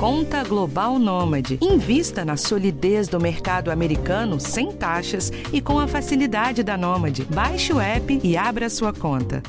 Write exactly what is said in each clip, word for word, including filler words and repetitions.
Conta Global Nômade. Invista na solidez do mercado americano sem taxas e com a facilidade da Nômade. Baixe o app e abra sua conta.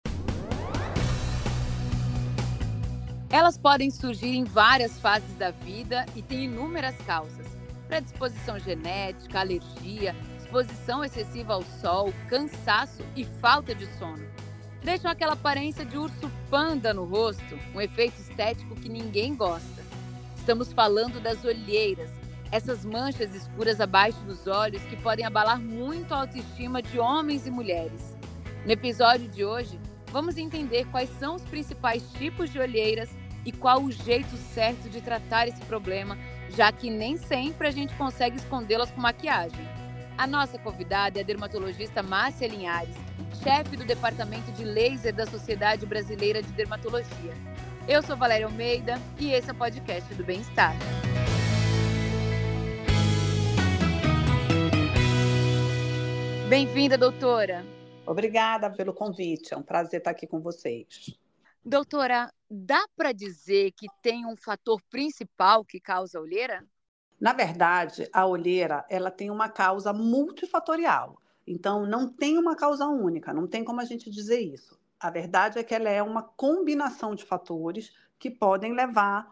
Elas podem surgir em várias fases da vida e têm inúmeras causas. Predisposição genética, alergia, exposição excessiva ao sol, cansaço e falta de sono. Deixam aquela aparência de urso panda no rosto, um efeito estético que ninguém gosta. Estamos falando das olheiras, essas manchas escuras abaixo dos olhos que podem abalar muito a autoestima de homens e mulheres. No episódio de hoje, vamos entender quais são os principais tipos de olheiras e qual o jeito certo de tratar esse problema, já que nem sempre a gente consegue escondê-las com maquiagem. A nossa convidada é a dermatologista Márcia Linhares, chefe do Departamento de Laser da Sociedade Brasileira de Dermatologia. Eu sou Valéria Almeida e esse é o podcast do Bem-Estar. Bem-vinda, doutora. Obrigada pelo convite, é um prazer estar aqui com vocês. Doutora, dá para dizer que tem um fator principal que causa olheira? Na verdade, a olheira ela tem uma causa multifatorial. Então, não tem uma causa única, não tem como a gente dizer isso. A verdade é que ela é uma combinação de fatores que podem levar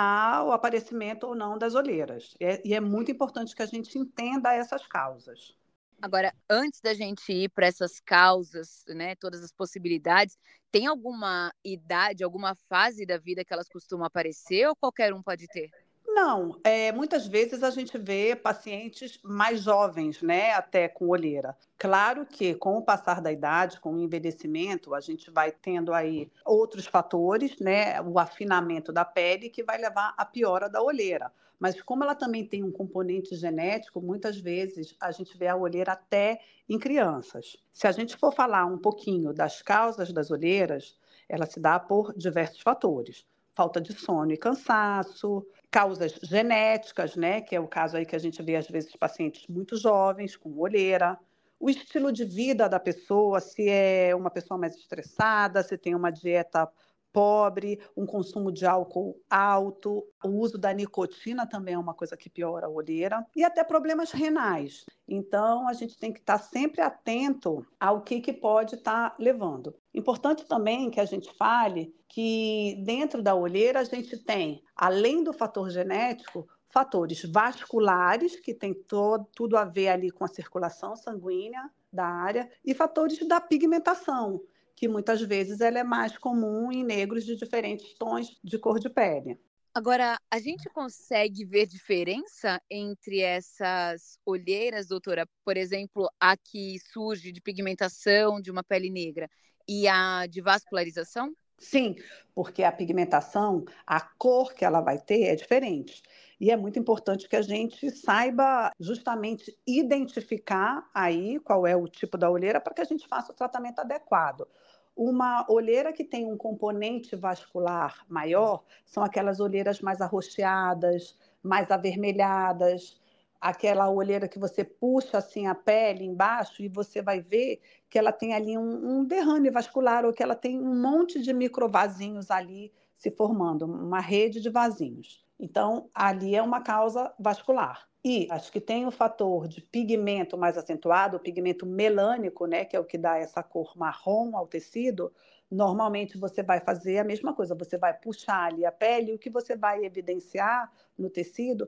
ao aparecimento ou não das olheiras. E é muito importante que a gente entenda essas causas. Agora, antes da gente ir para essas causas, né, todas as possibilidades, tem alguma idade, alguma fase da vida que elas costumam aparecer ou qualquer um pode ter? Não, é, muitas vezes a gente vê pacientes mais jovens, né, até com olheira. Claro que com o passar da idade, com o envelhecimento, a gente vai tendo aí outros fatores, né, o afinamento da pele que vai levar à piora da olheira. Mas como ela também tem um componente genético, muitas vezes a gente vê a olheira até em crianças. Se a gente for falar um pouquinho das causas das olheiras, ela se dá por diversos fatores. Falta de sono e cansaço, causas genéticas, né, que é o caso aí que a gente vê às vezes pacientes muito jovens com olheira, o estilo de vida da pessoa, se é uma pessoa mais estressada, se tem uma dieta pobre, um consumo de álcool alto, o uso da nicotina também é uma coisa que piora a olheira, e até problemas renais. Então, a gente tem que estar sempre atento ao que, que pode estar levando. Importante também que a gente fale que dentro da olheira a gente tem, além do fator genético, fatores vasculares, que tem todo, tudo a ver ali com a circulação sanguínea da área, e fatores da pigmentação, que muitas vezes ela é mais comum em negros de diferentes tons de cor de pele. Agora, a gente consegue ver diferença entre essas olheiras, doutora? Por exemplo, a que surge de pigmentação de uma pele negra e a de vascularização? Sim, porque a pigmentação, a cor que ela vai ter é diferente. E é muito importante que a gente saiba justamente identificar aí qual é o tipo da olheira para que a gente faça o tratamento adequado. Uma olheira que tem um componente vascular maior são aquelas olheiras mais arroxeadas, mais avermelhadas, aquela olheira que você puxa assim a pele embaixo e você vai ver que ela tem ali um, um derrame vascular ou que ela tem um monte de microvasinhos ali se formando, uma rede de vasinhos. Então, ali é uma causa vascular. E acho que tem o fator de pigmento mais acentuado, o pigmento melânico, né, que é o que dá essa cor marrom ao tecido. Normalmente você vai fazer a mesma coisa, você vai puxar ali a pele e o que você vai evidenciar no tecido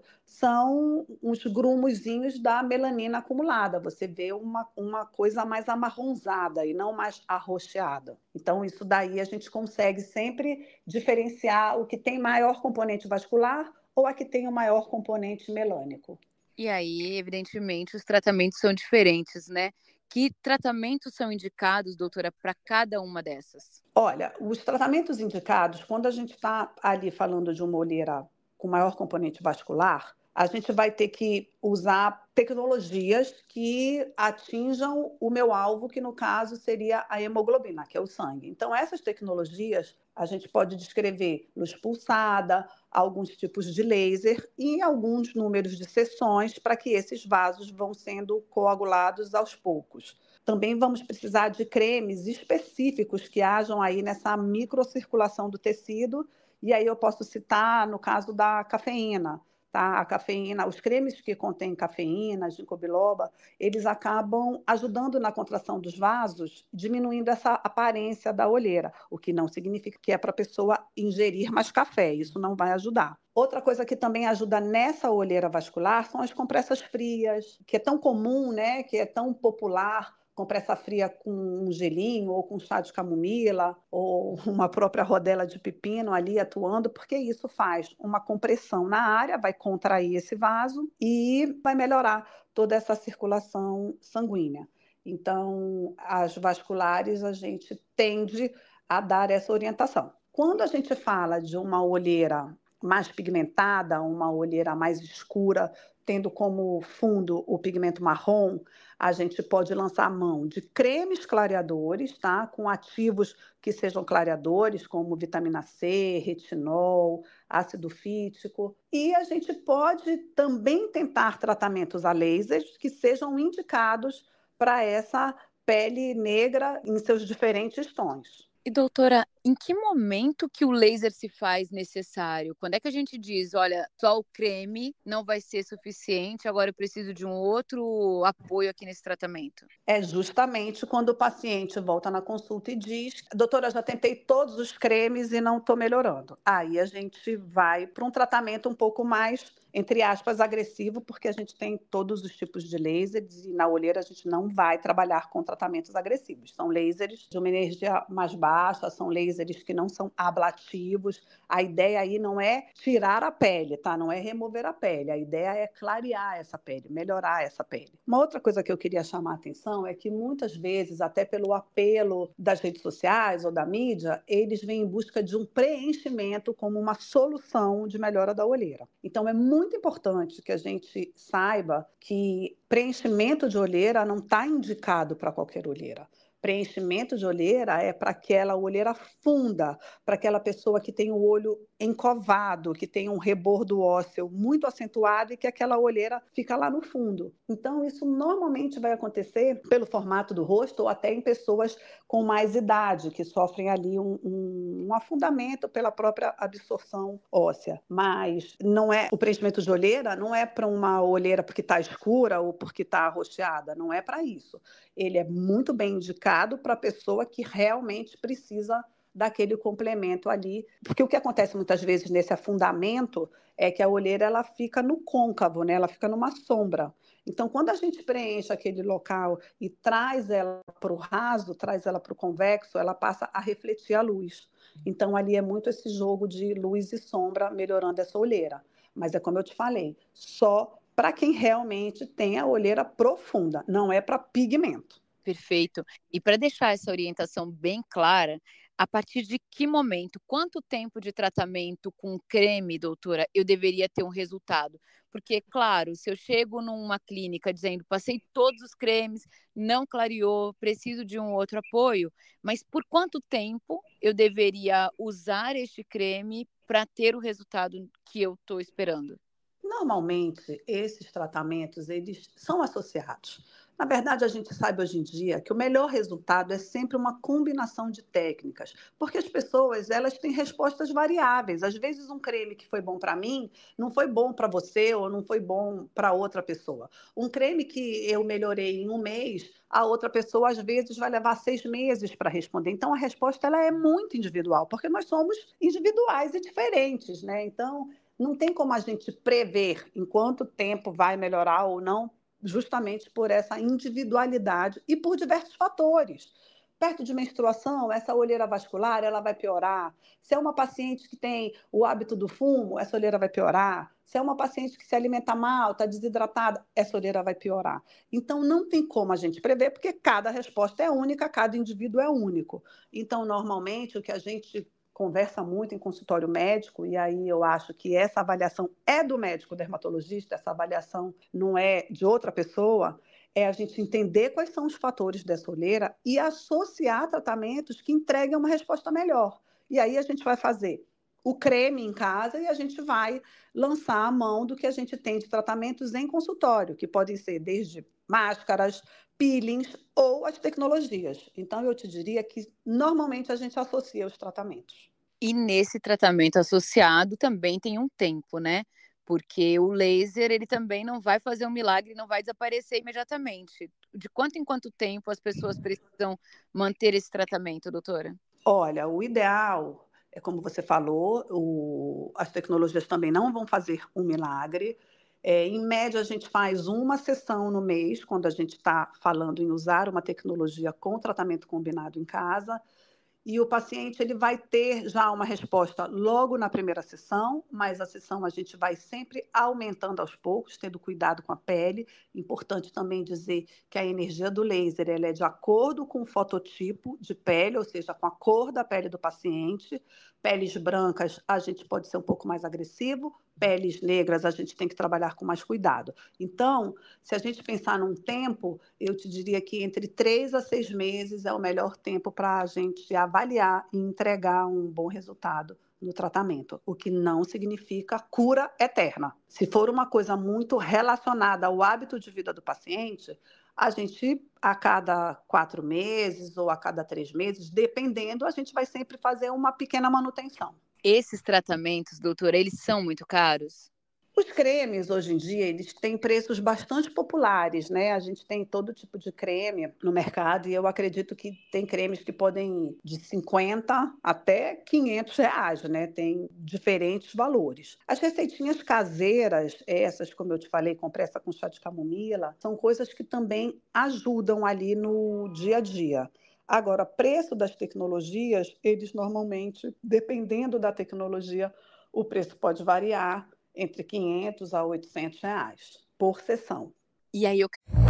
são uns grumozinhos da melanina acumulada. Você vê uma, uma coisa mais amarronzada e não mais arroxeada. Então, isso daí a gente consegue sempre diferenciar o que tem maior componente vascular ou a que tem o maior componente melânico. E aí, evidentemente, os tratamentos são diferentes, né? Que tratamentos são indicados, doutora, para cada uma dessas? Olha, os tratamentos indicados, quando a gente está ali falando de uma olheira com maior componente vascular, a gente vai ter que usar tecnologias que atinjam o meu alvo, que no caso seria a hemoglobina, que é o sangue. Então, essas tecnologias a gente pode descrever luz pulsada, alguns tipos de laser e alguns números de sessões para que esses vasos vão sendo coagulados aos poucos. Também vamos precisar de cremes específicos que hajam aí nessa microcirculação do tecido E aí eu posso citar no caso da cafeína. Tá? A cafeína, os cremes que contêm cafeína, ginkgo biloba, eles acabam ajudando na contração dos vasos, diminuindo essa aparência da olheira, o que não significa que é para a pessoa ingerir mais café, isso não vai ajudar. Outra coisa que também ajuda nessa olheira vascular são as compressas frias, que é tão comum, né, que é tão popular, compressa fria com um gelinho ou com chá de camomila ou uma própria rodela de pepino ali atuando, porque isso faz uma compressão na área, vai contrair esse vaso e vai melhorar toda essa circulação sanguínea. Então, as vasculares, a gente tende a dar essa orientação. Quando a gente fala de uma olheira mais pigmentada, uma olheira mais escura, tendo como fundo o pigmento marrom, a gente pode lançar a mão de cremes clareadores, tá? Com ativos que sejam clareadores, como vitamina C, retinol, ácido fítico. E a gente pode também tentar tratamentos a laser que sejam indicados para essa pele negra em seus diferentes tons. E doutora, em que momento que o laser se faz necessário? Quando é que a gente diz, olha, só o creme não vai ser suficiente, agora eu preciso de um outro apoio aqui nesse tratamento? É justamente quando o paciente volta na consulta e diz, doutora, já tentei todos os cremes e não estou melhorando. Aí a gente vai para um tratamento um pouco mais, entre aspas, agressivo, porque a gente tem todos os tipos de lasers e na olheira a gente não vai trabalhar com tratamentos agressivos. São lasers de uma energia mais baixa, são lasers que não são ablativos. A ideia aí não é tirar a pele, tá? Não é remover a pele. A ideia é clarear essa pele, melhorar essa pele. Uma outra coisa que eu queria chamar a atenção é que muitas vezes, até pelo apelo das redes sociais ou da mídia, eles vêm em busca de um preenchimento como uma solução de melhora da olheira. Então, é muito importante que a gente saiba que preenchimento de olheira não está indicado para qualquer olheira. Preenchimento de olheira é para aquela olheira funda, para aquela pessoa que tem o olho encovado, que tem um rebordo ósseo muito acentuado e que aquela olheira fica lá no fundo. Então, isso normalmente vai acontecer pelo formato do rosto ou até em pessoas com mais idade, que sofrem ali um, um, um afundamento pela própria absorção óssea. Mas não é o preenchimento de olheira não é para uma olheira porque está escura ou porque está arroxeada, não é para isso. Ele é muito bem indicado para a pessoa que realmente precisa daquele complemento ali. Porque o que acontece muitas vezes nesse afundamento é que a olheira ela fica no côncavo, né? Ela fica numa sombra. Então, quando a gente preenche aquele local e traz ela para o raso, traz ela para o convexo, ela passa a refletir a luz. Então, ali é muito esse jogo de luz e sombra melhorando essa olheira. Mas é como eu te falei, só para quem realmente tem a olheira profunda, não é para pigmento. Perfeito. E para deixar essa orientação bem clara, a partir de que momento, quanto tempo de tratamento com creme, doutora, eu deveria ter um resultado? Porque, claro, se eu chego numa clínica dizendo, passei todos os cremes, não clareou, preciso de um outro apoio, mas por quanto tempo eu deveria usar este creme para ter o resultado que eu estou esperando? Normalmente, esses tratamentos, eles são associados. Na verdade, a gente sabe hoje em dia que o melhor resultado é sempre uma combinação de técnicas, porque as pessoas, elas têm respostas variáveis. Às vezes, um creme que foi bom para mim, não foi bom para você ou não foi bom para outra pessoa. Um creme que eu melhorei em um mês, a outra pessoa, às vezes, vai levar seis meses para responder. Então, a resposta ela é muito individual, porque nós somos individuais e diferentes, né? Então, não tem como a gente prever em quanto tempo vai melhorar ou não, justamente por essa individualidade e por diversos fatores. Perto de menstruação, essa olheira vascular ela vai piorar. Se é uma paciente que tem o hábito do fumo, essa olheira vai piorar. Se é uma paciente que se alimenta mal, está desidratada, essa olheira vai piorar. Então, não tem como a gente prever, porque cada resposta é única, cada indivíduo é único. Então, normalmente, o que a gente conversa muito em consultório médico, e aí eu acho que essa avaliação é do médico dermatologista, essa avaliação não é de outra pessoa, é a gente entender quais são os fatores dessa olheira e associar tratamentos que entreguem uma resposta melhor. E aí a gente vai fazer o creme em casa e a gente vai lançar a mão do que a gente tem de tratamentos em consultório, que podem ser desde máscaras, peelings ou as tecnologias. Então, eu te diria que normalmente a gente associa os tratamentos. E nesse tratamento associado também tem um tempo, né? Porque o laser, ele também não vai fazer um milagre, não vai desaparecer imediatamente. De quanto em quanto tempo as pessoas precisam manter esse tratamento, doutora? Olha, o ideal é como você falou, o, as tecnologias também não vão fazer um milagre. É, em média, a gente faz uma sessão no mês, quando a gente está falando em usar uma tecnologia com tratamento combinado em casa. E o paciente ele vai ter já uma resposta logo na primeira sessão, mas a sessão a gente vai sempre aumentando aos poucos, tendo cuidado com a pele. Importante também dizer que a energia do laser ela é de acordo com o fototipo de pele, ou seja, com a cor da pele do paciente. Peles brancas, a gente pode ser um pouco mais agressivo, peles negras, a gente tem que trabalhar com mais cuidado. Então, se a gente pensar num tempo, eu te diria que entre três a seis meses é o melhor tempo para a gente avaliar e entregar um bom resultado no tratamento, o que não significa cura eterna. Se for uma coisa muito relacionada ao hábito de vida do paciente, a gente, a cada quatro meses ou a cada três meses, dependendo, a gente vai sempre fazer uma pequena manutenção. Esses tratamentos, doutora, eles são muito caros? Os cremes, hoje em dia, eles têm preços bastante populares, né? A gente tem todo tipo de creme no mercado e eu acredito que tem cremes que podem ir de cinquenta até quinhentos reais, né? Tem diferentes valores. As receitinhas caseiras, essas, como eu te falei, compressa com chá de camomila, são coisas que também ajudam ali no dia a dia. Agora, preço das tecnologias, eles normalmente, dependendo da tecnologia, o preço pode variar entre quinhentos a oitocentos reais por sessão. E aí eu...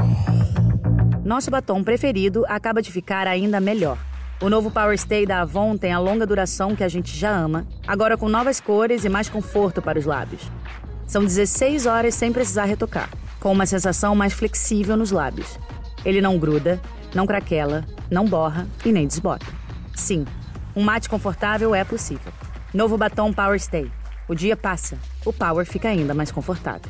Nosso batom preferido acaba de ficar ainda melhor. O novo Power Stay da Avon tem a longa duração que a gente já ama, agora com novas cores e mais conforto para os lábios. São dezesseis horas sem precisar retocar, com uma sensação mais flexível nos lábios. Ele não gruda, não craquela, não borra e nem desbota. Sim, um mate confortável é possível. Novo batom Power Stay. O dia passa, o Power fica ainda mais confortável.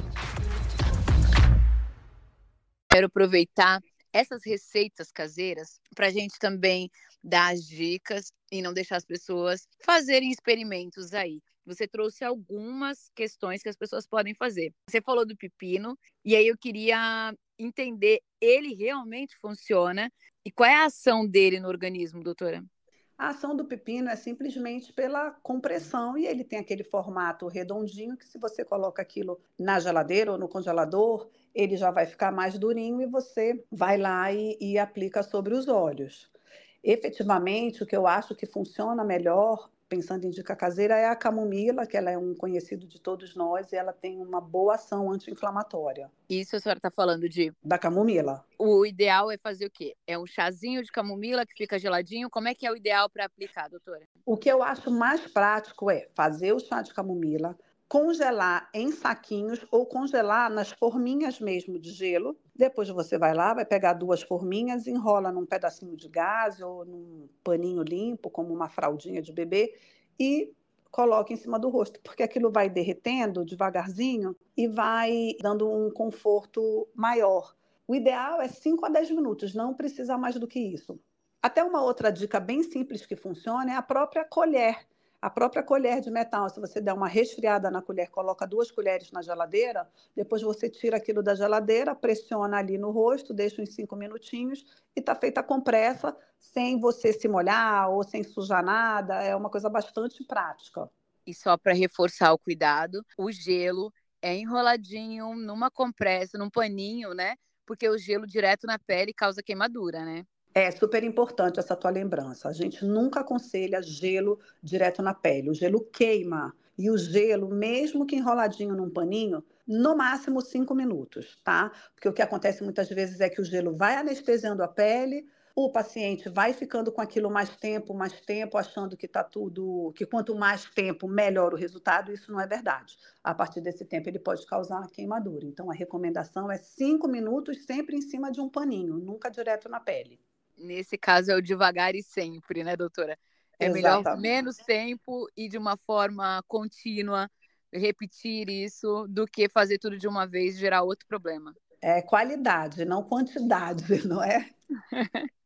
Quero aproveitar essas receitas caseiras para a gente também dar as dicas e não deixar as pessoas fazerem experimentos aí. Você trouxe algumas questões que as pessoas podem fazer. Você falou do pepino, e aí eu queria entender, ele realmente funciona? E qual é a ação dele no organismo, doutora? A ação do pepino é simplesmente pela compressão e ele tem aquele formato redondinho que se você coloca aquilo na geladeira ou no congelador, ele já vai ficar mais durinho e você vai lá e, e aplica sobre os olhos. Efetivamente, o que eu acho que funciona melhor, pensando em dica caseira, é a camomila, que ela é um conhecido de todos nós e ela tem uma boa ação anti-inflamatória. Isso a senhora está falando de... Da camomila. O ideal é fazer o quê? É um chazinho de camomila que fica geladinho? Como é que é o ideal para aplicar, doutora? O que eu acho mais prático é fazer o chá de camomila, congelar em saquinhos ou congelar nas forminhas mesmo de gelo. Depois você vai lá, vai pegar duas forminhas, enrola num pedacinho de gaze ou num paninho limpo, como uma fraldinha de bebê, e coloca em cima do rosto, porque aquilo vai derretendo devagarzinho e vai dando um conforto maior. O ideal é cinco a dez minutos, não precisa mais do que isso. Até uma outra dica bem simples que funciona é a própria colher. A própria colher de metal, se você der uma resfriada na colher, coloca duas colheres na geladeira, depois você tira aquilo da geladeira, pressiona ali no rosto, deixa uns cinco minutinhos e está feita a compressa sem você se molhar ou sem sujar nada. É uma coisa bastante prática. E só para reforçar o cuidado, o gelo é enroladinho numa compressa, num paninho, né? Porque o gelo direto na pele causa queimadura, né? É super importante essa tua lembrança. A gente nunca aconselha gelo direto na pele. O gelo queima. E o gelo, mesmo que enroladinho num paninho, no máximo cinco minutos, tá? Porque o que acontece muitas vezes é que o gelo vai anestesiando a pele, o paciente vai ficando com aquilo mais tempo, mais tempo, achando que tá tudo, que quanto mais tempo, melhor o resultado. Isso não é verdade. A partir desse tempo, ele pode causar queimadura. Então, a recomendação é cinco minutos sempre em cima de um paninho, nunca direto na pele. Nesse caso é o devagar e sempre, né, doutora? É Exatamente. Melhor menos tempo e de uma forma contínua repetir isso do que fazer tudo de uma vez e gerar outro problema. É qualidade, não quantidade, não é?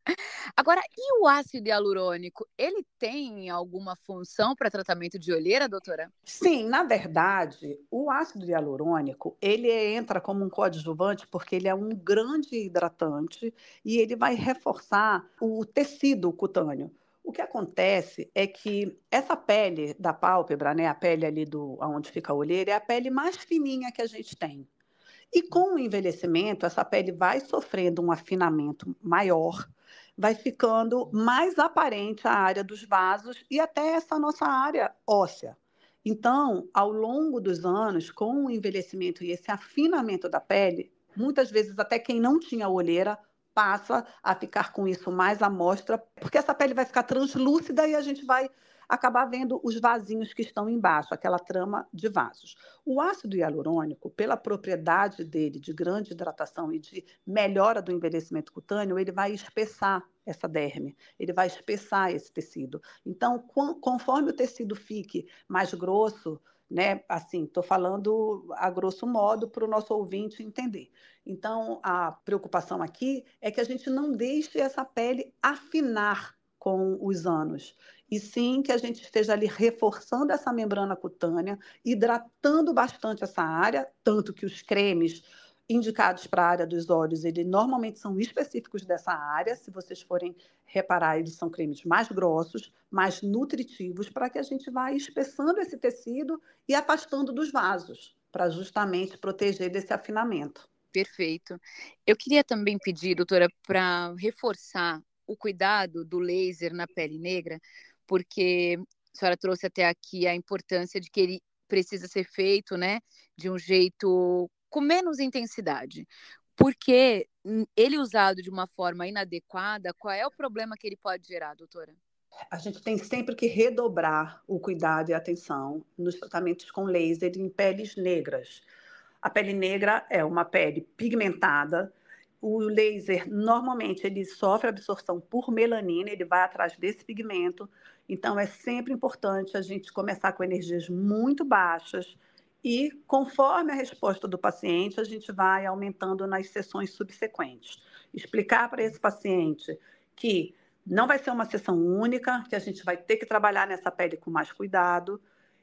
Agora, e o ácido hialurônico? Ele tem alguma função para tratamento de olheira, doutora? Sim, na verdade, o ácido hialurônico, ele entra como um coadjuvante porque ele é um grande hidratante e ele vai reforçar o tecido cutâneo. O que acontece é que essa pele da pálpebra, né, a pele ali do onde fica a olheira, é a pele mais fininha que a gente tem. E com o envelhecimento, essa pele vai sofrendo um afinamento maior, vai ficando mais aparente a área dos vasos e até essa nossa área óssea. Então, ao longo dos anos, com o envelhecimento e esse afinamento da pele, muitas vezes até quem não tinha olheira passa a ficar com isso mais à mostra, porque essa pele vai ficar translúcida e a gente vai acabar vendo os vasinhos que estão embaixo, aquela trama de vasos. O ácido hialurônico, pela propriedade dele de grande hidratação e de melhora do envelhecimento cutâneo, ele vai espessar essa derme, ele vai espessar esse tecido. Então, conforme o tecido fique mais grosso, né, assim, estou falando a grosso modo para o nosso ouvinte entender. Então, a preocupação aqui é que a gente não deixe essa pele afinar com os anos, e sim que a gente esteja ali reforçando essa membrana cutânea, hidratando bastante essa área, tanto que os cremes indicados para a área dos olhos, eles normalmente são específicos dessa área, se vocês forem reparar, eles são cremes mais grossos, mais nutritivos, para que a gente vá espessando esse tecido e afastando dos vasos, para justamente proteger desse afinamento. Perfeito. Eu queria também pedir, doutora, para reforçar o cuidado do laser na pele negra, porque a senhora trouxe até aqui a importância de que ele precisa ser feito, né, de um jeito com menos intensidade. Porque ele usado de uma forma inadequada, qual é o problema que ele pode gerar, doutora? A gente tem sempre que redobrar o cuidado e a atenção nos tratamentos com laser em peles negras. A pele negra é uma pele pigmentada. O laser, normalmente, ele sofre absorção por melanina, ele vai atrás desse pigmento. Então, é sempre importante a gente começar com energias muito baixas e, conforme a resposta do paciente, a gente vai aumentando nas sessões subsequentes. Explicar para esse paciente que não vai ser uma sessão única, que a gente vai ter que trabalhar nessa pele com mais cuidado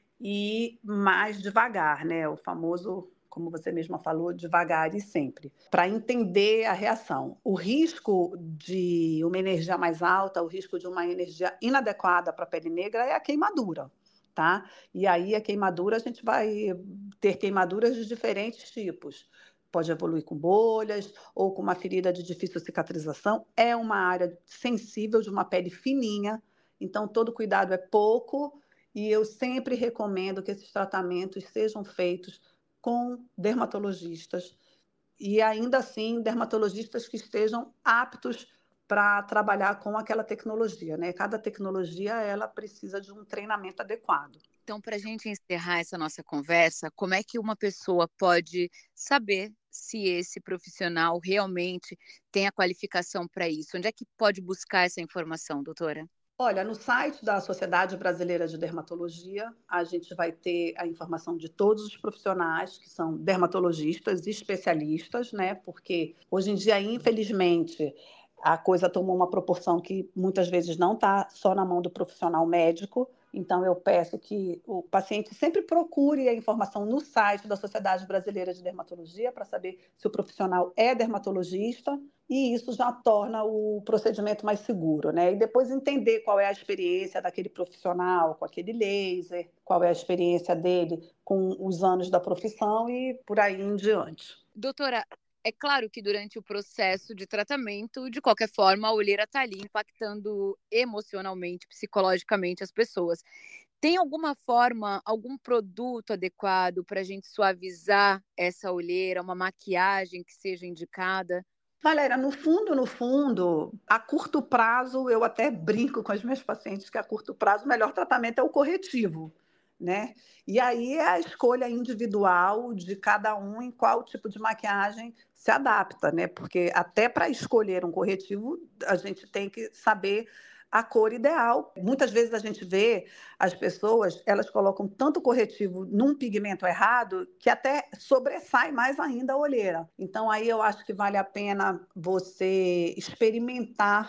e mais devagar, né? O famoso, como você mesma falou, devagar e sempre, para entender a reação. O risco de uma energia mais alta, o risco de uma energia inadequada para a pele negra é a queimadura, tá? E aí a queimadura, a gente vai ter queimaduras de diferentes tipos. Pode evoluir com bolhas ou com uma ferida de difícil cicatrização. É uma área sensível de uma pele fininha, então todo cuidado é pouco e eu sempre recomendo que esses tratamentos sejam feitos com dermatologistas e ainda assim dermatologistas que estejam aptos para trabalhar com aquela tecnologia, né? Cada tecnologia ela precisa de um treinamento adequado. Então, para a gente encerrar essa nossa conversa, como é que uma pessoa pode saber se esse profissional realmente tem a qualificação para isso? Onde é que pode buscar essa informação, doutora? Olha, no site da Sociedade Brasileira de Dermatologia, a gente vai ter a informação de todos os profissionais que são dermatologistas e especialistas, né? Porque hoje em dia, infelizmente, a coisa tomou uma proporção que muitas vezes não está só na mão do profissional médico. Então, eu peço que o paciente sempre procure a informação no site da Sociedade Brasileira de Dermatologia para saber se o profissional é dermatologista, e isso já torna o procedimento mais seguro, né? E depois entender qual é a experiência daquele profissional com aquele laser, qual é a experiência dele com os anos da profissão e por aí em diante. Doutora, é claro que durante o processo de tratamento, de qualquer forma, a olheira está ali impactando emocionalmente, psicologicamente as pessoas. Tem alguma forma, algum produto adequado para a gente suavizar essa olheira, uma maquiagem que seja indicada? Valéria, no fundo, no fundo, a curto prazo, eu até brinco com as minhas pacientes que a curto prazo o melhor tratamento é o corretivo, né? E aí é a escolha individual de cada um em qual tipo de maquiagem se adapta, né? Porque até para escolher um corretivo, a gente tem que saber a cor ideal. Muitas vezes a gente vê as pessoas, elas colocam tanto corretivo num pigmento errado que até sobressai mais ainda a olheira. Então, aí eu acho que vale a pena você experimentar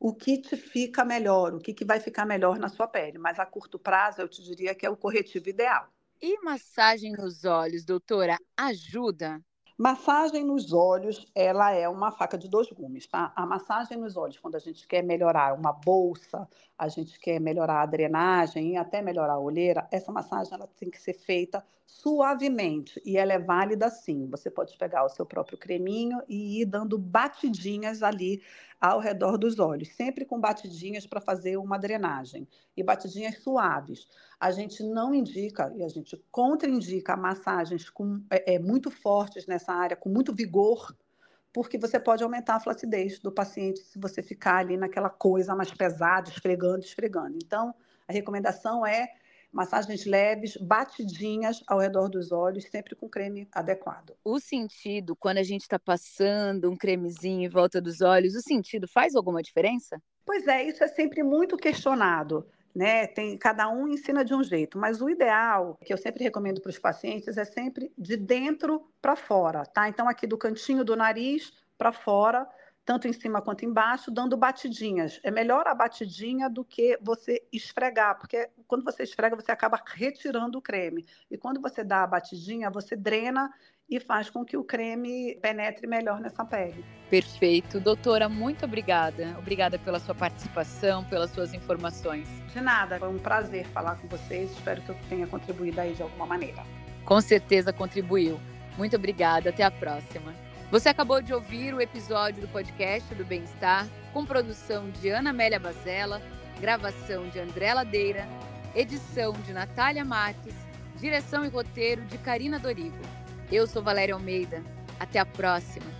o que te fica melhor, o que, que vai ficar melhor na sua pele. Mas a curto prazo, eu te diria que é o corretivo ideal. E massagem nos olhos, doutora, ajuda? Massagem nos olhos, ela é uma faca de dois gumes, tá? A massagem nos olhos, quando a gente quer melhorar uma bolsa, a gente quer melhorar a drenagem e até melhorar a olheira, essa massagem ela tem que ser feita suavemente e ela é válida sim. Você pode pegar o seu próprio creminho e ir dando batidinhas ali ao redor dos olhos, sempre com batidinhas para fazer uma drenagem e batidinhas suaves. A gente não indica e a gente contraindica massagens com, é, é, muito fortes nessa área, com muito vigor, porque você pode aumentar a flacidez do paciente se você ficar ali naquela coisa mais pesada, esfregando, esfregando. Então, a recomendação é massagens leves, batidinhas ao redor dos olhos, sempre com creme adequado. O sentido, quando a gente está passando um cremezinho em volta dos olhos, o sentido faz alguma diferença? Pois é, isso é sempre muito questionado. Né? Tem, cada um ensina de um jeito, mas o ideal, que eu sempre recomendo para os pacientes, é sempre de dentro para fora, tá? Então, aqui do cantinho do nariz para fora, tanto em cima quanto embaixo, dando batidinhas. É melhor a batidinha do que você esfregar, porque quando você esfrega, você acaba retirando o creme. E quando você dá a batidinha, você drena e faz com que o creme penetre melhor nessa pele. Perfeito. Doutora, muito obrigada. Obrigada pela sua participação, pelas suas informações. De nada, foi um prazer falar com vocês. Espero que eu tenha contribuído aí de alguma maneira. Com certeza contribuiu. Muito obrigada. Até a próxima. Você acabou de ouvir o episódio do podcast do Bem-Estar, com produção de Ana Amélia Bazella, gravação de André Ladeira, edição de Natália Marques, direção e roteiro de Karina Dorigo. Eu sou Valéria Almeida. Até a próxima.